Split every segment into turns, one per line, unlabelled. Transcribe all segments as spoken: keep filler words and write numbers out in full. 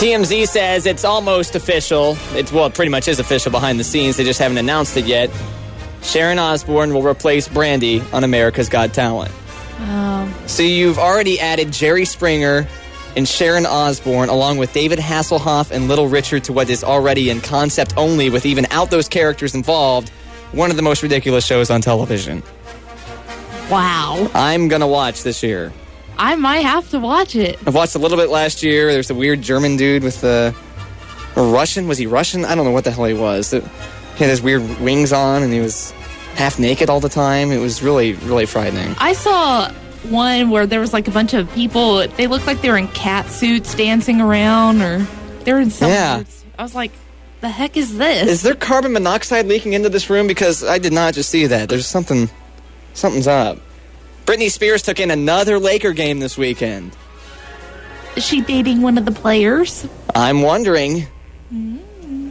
T M Z says it's almost official. It's, well, it pretty much is official behind the scenes. They just haven't announced it yet. Sharon Osbourne will replace Brandy on America's Got Talent.
Um,
so you've already added Jerry Springer and Sharon Osbourne, along with David Hasselhoff and Little Richard, to what is already in concept only, with even out those characters involved, one of the most ridiculous shows on television.
Wow.
I'm going to watch this year.
I might have to watch it.
I've watched a little bit last year. There's a weird German dude with the... Or Russian? Was he Russian? I don't know what the hell he was. He had his weird wings on, and he was half naked all the time. It was really, really frightening.
I saw one where there was like a bunch of people. They looked like they were in cat suits dancing around, or they were in some
Yeah.
suits. I was like, the heck is this?
Is there carbon monoxide leaking into this room? Because I did not just see that. There's something... Something's up. Britney Spears took in another Laker game this weekend.
Is she dating one of the players?
I'm wondering.
Mm.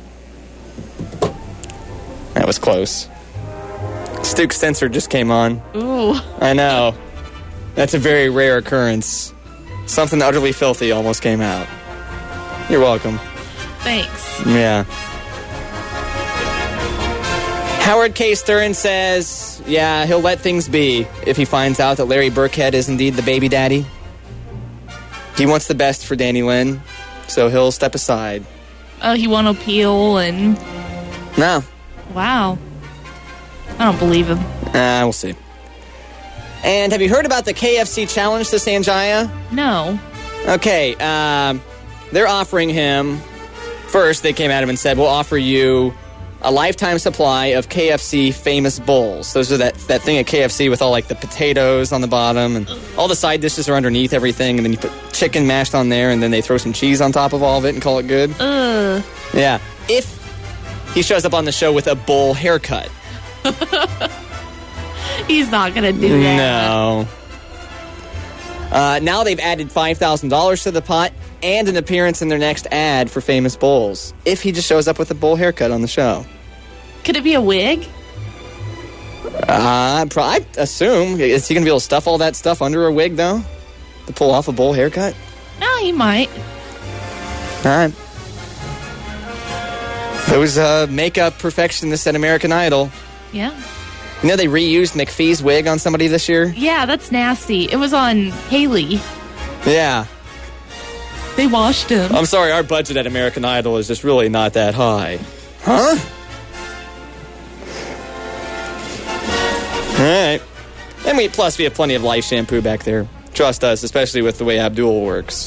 That was close. Stuke Sensor just came on.
Ooh.
I know. That's a very rare occurrence. Something utterly filthy almost came out. You're welcome.
Thanks.
Yeah. Howard K. Stern says, yeah, he'll let things be if he finds out that Larry Burkhead is indeed the baby daddy. He wants the best for Danny Lynn, so he'll step aside.
Oh, he won't appeal and...
No.
Wow. I don't believe him.
Uh, we'll see. And have you heard about the K F C challenge to Sanjaya?
No.
Okay, um, they're offering him... First, they came at him and said, we'll offer you a lifetime supply of K F C famous bowls. Those are that, that thing at K F C with all like the potatoes on the bottom and all the side dishes are underneath everything, and then you put chicken mashed on there, and then they throw some cheese on top of all of it and call it good.
Ugh.
Yeah. If he shows up on the show with a bowl haircut.
He's not going to do that.
No. Uh, now they've added five thousand dollars to the pot and an appearance in their next ad for famous bowls. If he just shows up with a bowl haircut on the show.
Could it be a wig?
Uh, pro- I assume. Is he going to be able to stuff all that stuff under a wig, though? To pull off a bowl haircut?
No, he might.
All right. Those uh, makeup perfectionists at American Idol.
Yeah.
You know they reused McPhee's wig on somebody this year?
Yeah, that's nasty. It was on Haley.
Yeah.
They washed him.
I'm sorry, our budget at American Idol is just really not that high. Huh? All right. And we, plus we have plenty of Life shampoo back there. Trust us, especially with the way Abdul works.